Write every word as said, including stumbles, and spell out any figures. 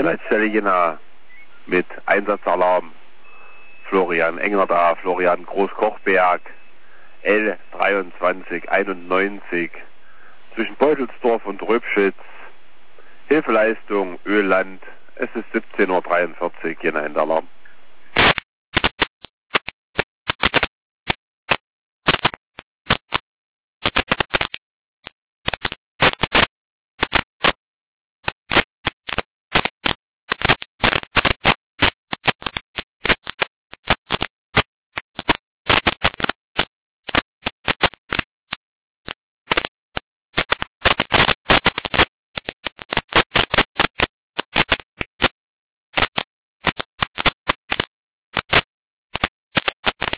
Leitstelle Jena mit Einsatzalarm. Florian Enger da, Florian Großkochberg, L dreiundzwanzig einundneunzig, zwischen Beutelsdorf und Röbschitz. Hilfeleistung Ölland, es ist siebzehn Uhr dreiundvierzig, Jena in der Alarm.